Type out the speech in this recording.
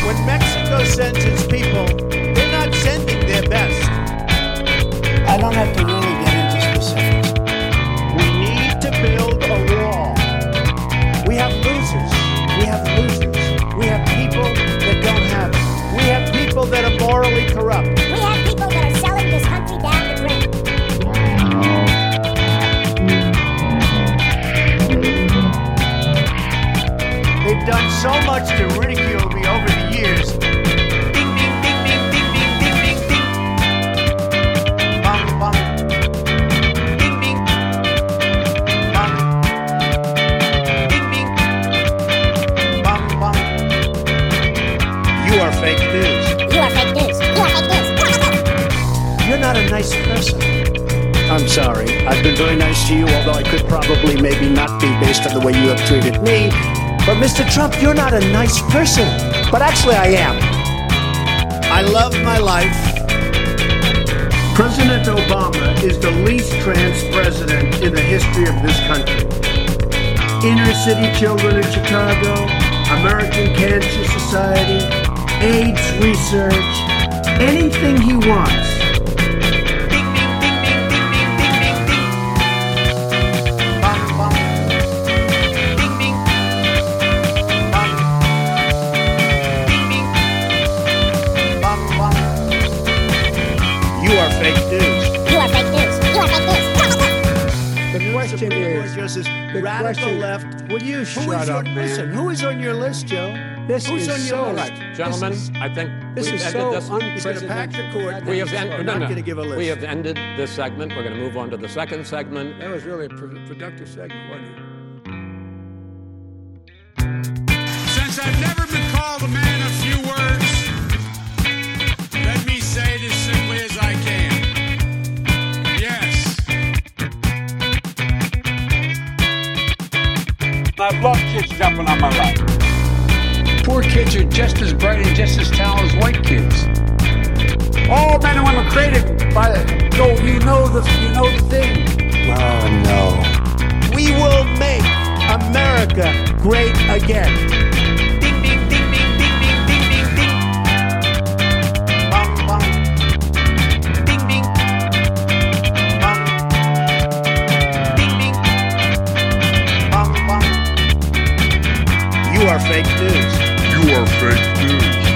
When Mexico sends its people, they're not sending their best. I don't have to really get into specifics. We need to build a wall. We have losers. We have losers. We have people that don't have it. We have people that are morally corrupt. We have people that are selling this country down the drain. They've done so much to ridicule me over the years. Ding, ding, ding, ding, ding, ding, ding, ding, ding. Bum, bum. Ding, ding. Bum. Ding, ding. Bum, bum. You are fake news. You are fake news. You are fake news. You're not a nice person. I'm sorry. I've been very nice to you, although I could probably maybe not be based on the way you have treated me. But Mr. Trump, you're not a nice person. But actually I am. I love my life. President Obama is the least trans president in the history of this country. Inner city children in Chicago, American Cancer Society, AIDS research, anything he wants. You are fake news. You are fake news. You are fake news. The question is, Radical left. will you shut up, man? Listen, who is on your list, Joe? This Who's is on your so list? Gentlemen, I think this we've is ended so this. He's going to unprecedented. pack the court. We have We're not going to give a list. We have ended this segment. We're going to move on to the second segment. That was really a productive segment, wasn't it? Since I've never been called a man of few words, let me say it as simply as I can. Yes. I love kids jumping on my lap. Poor kids are just as bright and just as talented as white kids. All men and women created by the. You know the thing. Oh, no. We will make America great again. Ding, ding, ding, ding, ding, ding, ding, ding, ding. Bum, bum. Ding, ding. Bum. Ding, ding. Bum, bum. You are fake news. You are fake news.